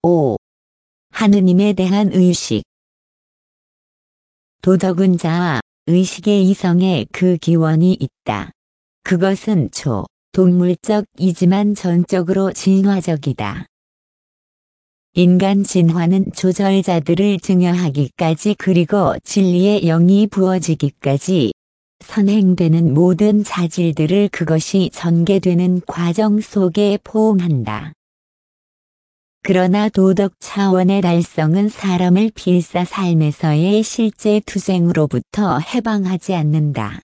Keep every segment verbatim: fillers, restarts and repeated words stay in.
오. 하느님에 대한 의식. 도덕은 자아, 의식의 이성에 그 기원이 있다. 그것은 초, 동물적이지만 전적으로 진화적이다. 인간 진화는 조절자들을 증여하기까지 그리고 진리의 영이 부어지기까지 선행되는 모든 자질들을 그것이 전개되는 과정 속에 포함한다. 그러나 도덕 차원의 달성은 사람을 필사 삶에서의 실제 투쟁으로부터 해방하지 않는다.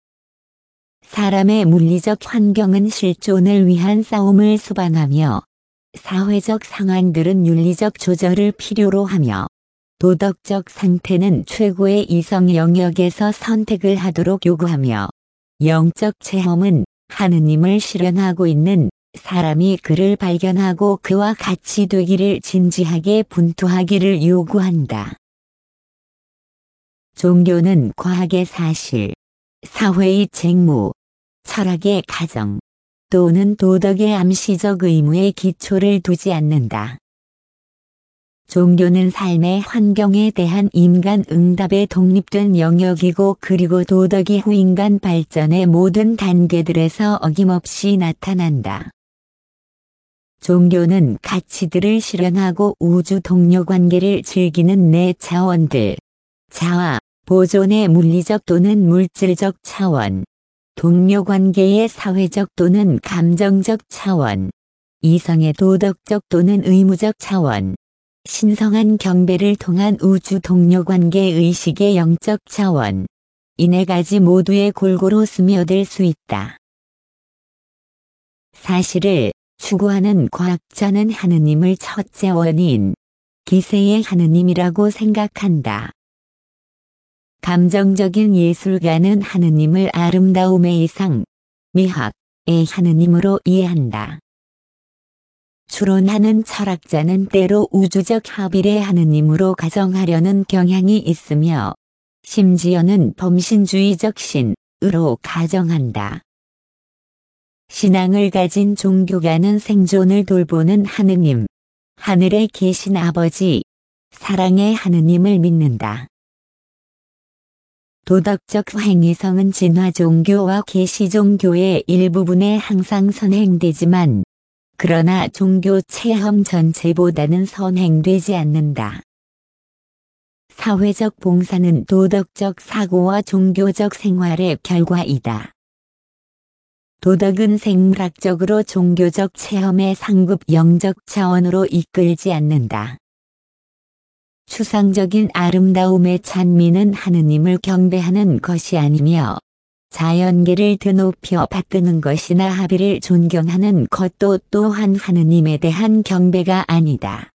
사람의 물리적 환경은 실존을 위한 싸움을 수반하며 사회적 상황들은 윤리적 조절을 필요로 하며 도덕적 상태는 최고의 이성 영역에서 선택을 하도록 요구하며 영적 체험은 하느님을 실현하고 있는 사람이 그를 발견하고 그와 같이 되기를 진지하게 분투하기를 요구한다. 종교는 과학의 사실, 사회의 책무, 철학의 가정, 또는 도덕의 암시적 의무에 기초를 두지 않는다. 종교는 삶의 환경에 대한 인간 응답의 독립된 영역이고 그리고 도덕이 후 인간 발전의 모든 단계들에서 어김없이 나타난다. 종교는 가치들을 실현하고 우주 동료 관계를 즐기는 내 차원들, 자아, 보존의 물리적 또는 물질적 차원, 동료 관계의 사회적 또는 감정적 차원, 이성의 도덕적 또는 의무적 차원, 신성한 경배를 통한 우주 동료 관계 의식의 영적 차원, 이 네 가지 모두에 골고루 스며들 수 있다. 사실을 추구하는 과학자는 하느님을 첫째 원인, 기세의 하느님이라고 생각한다. 감정적인 예술가는 하느님을 아름다움의 이상, 미학의 하느님으로 이해한다. 추론하는 철학자는 때로 우주적 합일의 하느님으로 가정하려는 경향이 있으며 심지어는 범신주의적 신으로 가정한다. 신앙을 가진 종교가는 생존을 돌보는 하느님, 하늘에 계신 아버지, 사랑의 하느님을 믿는다. 도덕적 행위성은 진화 종교와 계시 종교의 일부분에 항상 선행되지만 그러나 종교 체험 전체보다는 선행되지 않는다. 사회적 봉사는 도덕적 사고와 종교적 생활의 결과이다. 도덕은 생물학적으로 종교적 체험의 상급 영적 차원으로 이끌지 않는다. 추상적인 아름다움의 찬미는 하느님을 경배하는 것이 아니며 자연계를 드높여 받드는 것이나 합의를 존경하는 것도 또한 하느님에 대한 경배가 아니다.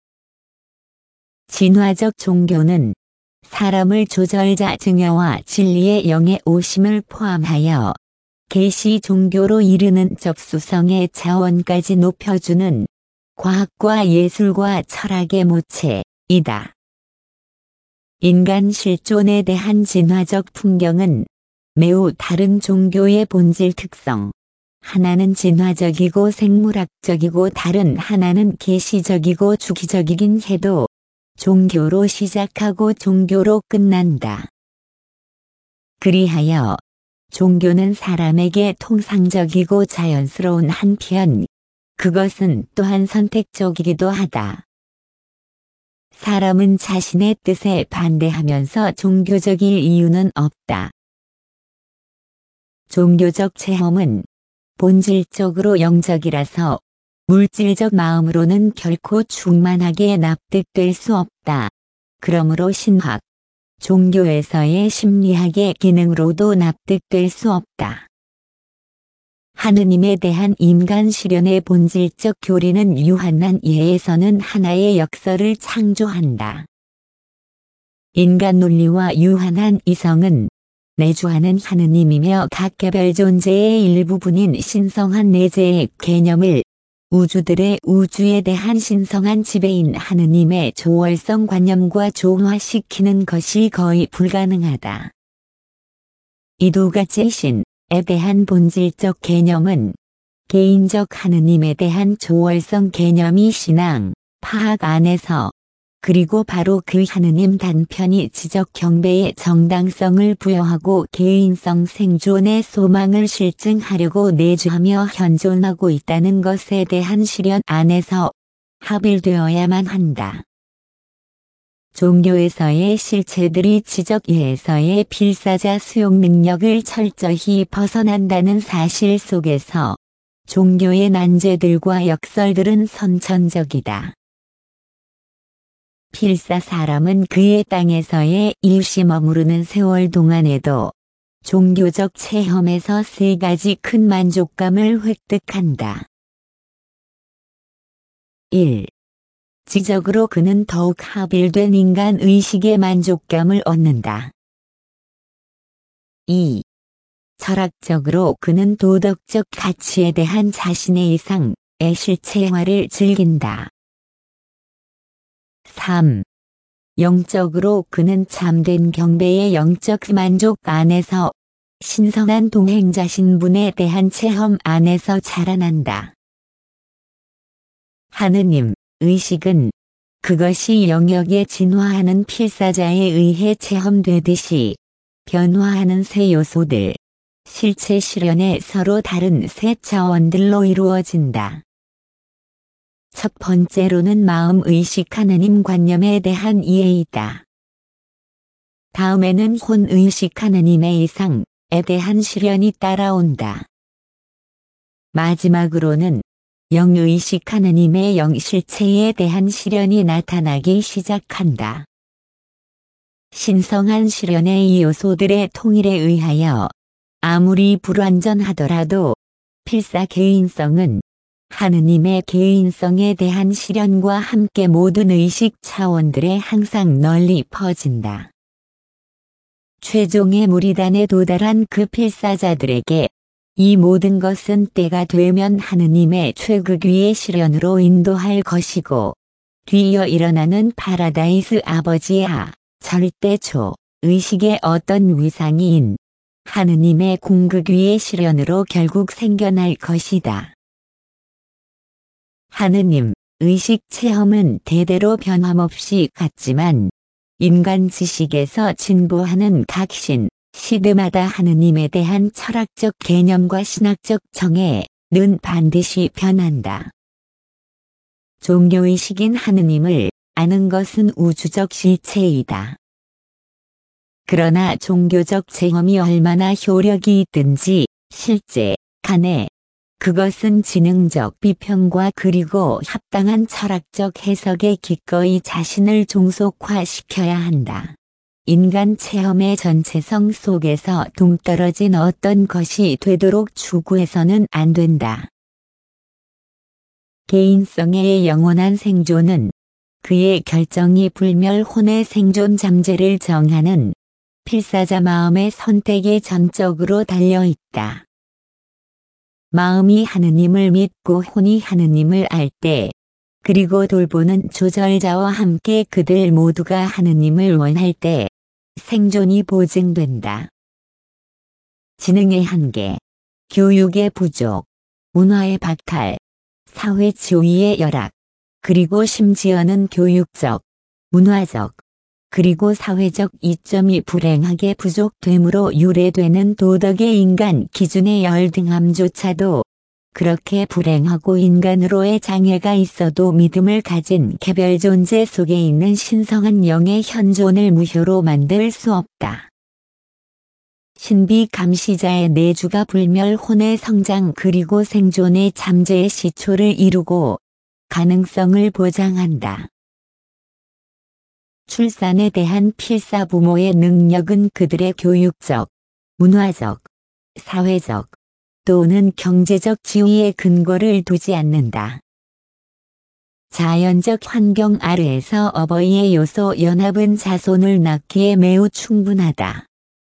진화적 종교는 사람을 조절자 증여와 진리의 영의 오심을 포함하여 계시 종교로 이르는 접수성의 차원까지 높여주는 과학과 예술과 철학의 모체이다. 인간 실존에 대한 진화적 풍경은 매우 다른 종교의 본질 특성, 하나는 진화적이고 생물학적이고 다른 하나는 계시적이고 주기적이긴 해도 종교로 시작하고 종교로 끝난다. 그리하여 종교는 사람에게 통상적이고 자연스러운 한편 그것은 또한 선택적이기도 하다. 사람은 자신의 뜻에 반대하면서 종교적일 이유는 없다. 종교적 체험은 본질적으로 영적이라서 물질적 마음으로는 결코 충만하게 납득될 수 없다. 그러므로 신학, 종교에서의 심리학의 기능으로도 납득될 수 없다. 하느님에 대한 인간 실현의 본질적 교리는 유한한 예에서는 하나의 역설을 창조한다. 인간 논리와 유한한 이성은 내주하는 하느님이며 각 개별 존재의 일부분인 신성한 내재의 개념을 우주들의 우주에 대한 신성한 지배인 하느님의 조월성 관념과 조화시키는 것이 거의 불가능하다. 이 두 가지 신에 대한 본질적 개념은 개인적 하느님에 대한 조월성 개념이 신앙, 파악 안에서 그리고 바로 그 하느님 단편이 지적 경배의 정당성을 부여하고 개인성 생존의 소망을 실증하려고 내주하며 현존하고 있다는 것에 대한 실현 안에서 합일되어야만 한다. 종교에서의 실체들이 지적예에서의 필사자 수용 능력을 철저히 벗어난다는 사실 속에서 종교의 난제들과 역설들은 선천적이다. 필사 사람은 그의 땅에서의 일시 머무르는 세월 동안에도 종교적 체험에서 세 가지 큰 만족감을 획득한다. 일. 지적으로 그는 더욱 합일된 인간 의식의 만족감을 얻는다. 이. 철학적으로 그는 도덕적 가치에 대한 자신의 이상의 실체화를 즐긴다. 삼. 영적으로 그는 참된 경배의 영적 만족 안에서 신성한 동행자 신분에 대한 체험 안에서 자라난다. 하느님, 의식은 그것이 영역에 진화하는 필사자에 의해 체험되듯이 변화하는 세 요소들, 실체 실현의 서로 다른 세 차원들로 이루어진다. 첫 번째로는 마음의식 하느님 관념에 대한 이해이다. 다음에는 혼의식 하느님의 이상에 대한 실현이 따라온다. 마지막으로는 영의식 하느님의 영실체에 대한 실현이 나타나기 시작한다. 신성한 실현의 이 요소들의 통일에 의하여 아무리 불완전하더라도 필사 개인성은 하느님의 개인성에 대한 실현과 함께 모든 의식 차원들에 항상 널리 퍼진다. 최종의 무리단에 도달한 그 필사자들에게 이 모든 것은 때가 되면 하느님의 최극위의 실현으로 인도할 것이고 뒤이어 일어나는 파라다이스 아버지야 절대초 의식의 어떤 위상인 하느님의 궁극위의 실현으로 결국 생겨날 것이다. 하느님, 의식 체험은 대대로 변함없이 같지만 인간 지식에서 진보하는 각 신, 시대마다 하느님에 대한 철학적 개념과 신학적 정해는 반드시 변한다. 종교의식인 하느님을 아는 것은 우주적 실체이다. 그러나 종교적 체험이 얼마나 효력이 있든지 실제 간에 그것은 지능적 비평과 그리고 합당한 철학적 해석에 기꺼이 자신을 종속화시켜야 한다. 인간 체험의 전체성 속에서 동떨어진 어떤 것이 되도록 추구해서는 안 된다. 개인성의 영원한 생존은 그의 결정이 불멸혼의 생존 잠재를 정하는 필사자 마음의 선택에 전적으로 달려있다. 마음이 하느님을 믿고 혼이 하느님을 알 때, 그리고 돌보는 조절자와 함께 그들 모두가 하느님을 원할 때, 생존이 보증된다. 지능의 한계, 교육의 부족, 문화의 박탈, 사회 지위의 열악, 그리고 심지어는 교육적, 문화적, 그리고 사회적 이점이 불행하게 부족됨으로 유래되는 도덕의 인간 기준의 열등함조차도 그렇게 불행하고 인간으로의 장애가 있어도 믿음을 가진 개별 존재 속에 있는 신성한 영의 현존을 무효로 만들 수 없다. 신비 감시자의 내주가 불멸혼의 성장 그리고 생존의 잠재의 시초를 이루고 가능성을 보장한다. 출산에 대한 필사 부모의 능력은 그들의 교육적, 문화적, 사회적 또는 경제적 지위에 근거를 두지 않는다. 자연적 환경 아래에서 어버이의 요소 연합은 자손을 낳기에 매우 충분하다.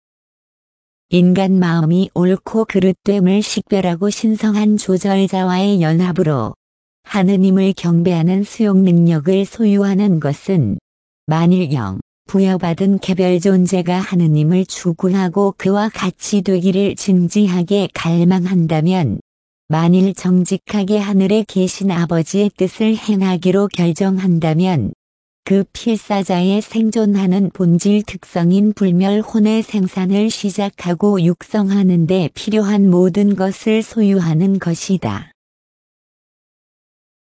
인간 마음이 옳고 그릇됨을 식별하고 신성한 조절자와의 연합으로 하느님을 경배하는 수용 능력을 소유하는 것은 만일 영, 부여받은 개별 존재가 하느님을 추구하고 그와 같이 되기를 진지하게 갈망한다면 만일 정직하게 하늘에 계신 아버지의 뜻을 행하기로 결정한다면 그 필사자의 생존하는 본질 특성인 불멸혼의 생산을 시작하고 육성하는 데 필요한 모든 것을 소유하는 것이다.